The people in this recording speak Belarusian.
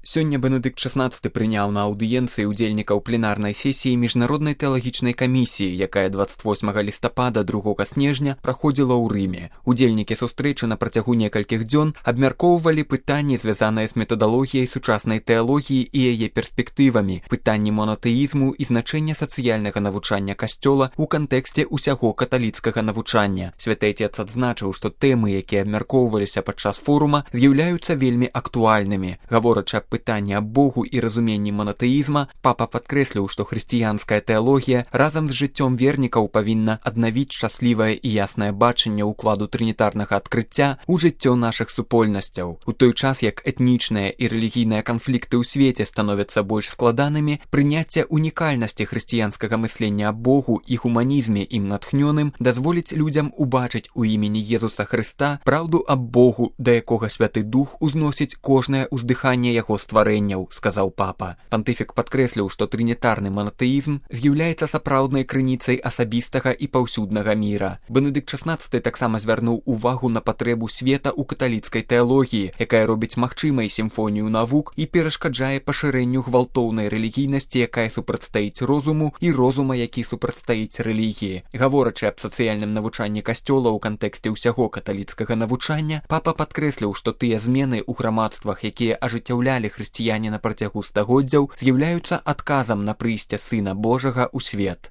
Сёння Бенедыкт XVI прыняў на аўдыенцыі ўдзельнікаў пленарнай сесіі Міжнароднай тэалагічнай камісіі, якая 28 лістапада 2 снежня праходзіла ў Рыме. Удзельнікі сустрэчы на працягу некалькіх дзён абмяркоўвалі пытанні, звязаныя з метадалогіяй сучаснай тэалогіі і яе перспектывамі, пытанні монатэізму і значэння сацыяльнага навучання касцёла ў кантэксце ўсяго каталіцкага навучання. Святы Отец адзначыў, што тэмы, якія абмяркоўваліся падчас форума, з'яўляюцца вельмі актуальнымі. Гаворачы аб пытанні аб Богу і разуменні монатэізма, папа падкрэсліў, што хрысціянская тэалогія разам з жыццём вернікаў павінна аднавіць шчаслівае і яснае бачанне ўкладу трынітарнага адкрыцця ў жыццё нашых супольнасцяў. У той час, як этнічныя і рэлігійныя канфлікты ў свеце становяцца больш складанымі, прыняцце унікальнасці хрысціянскага мыслення аб Богу і гуманізме ім натхнёным дазволіць людзям убачыць у імені Езуса Хрыста праўду аб Богу, да якога Святы Дух узносіць кожнае ўздыханне яго стварэнняў, сказаў папа. Пантыфік падкрэсліў, што трынітарны монатэізм з'яўляецца сапраўднай крыніцай асабістага і паўсюднага міра. Бенедыкт XVI таксама звярнуў увагу на патрэбу света ў каталіцкай тэалогіі, якая робіць магчымай сімфонію навук і перашкаджае пашырэнню гвалтоўнай рэлігійнасці, якая супрацьстаіць розуму, і розума, які супрацьстаіць рэлігіі. Гаворачы аб сацыяльным навучанні касцёла ў кантэксце ўсяго каталіцкага навучання, папа падкрэсліў, што тыя змены ў грамадствах, якія ажыццяўлялі хрысціяне на працягу стагоддзяў, з'яўляюцца адказам на прыйсце Сына Божага ў свет.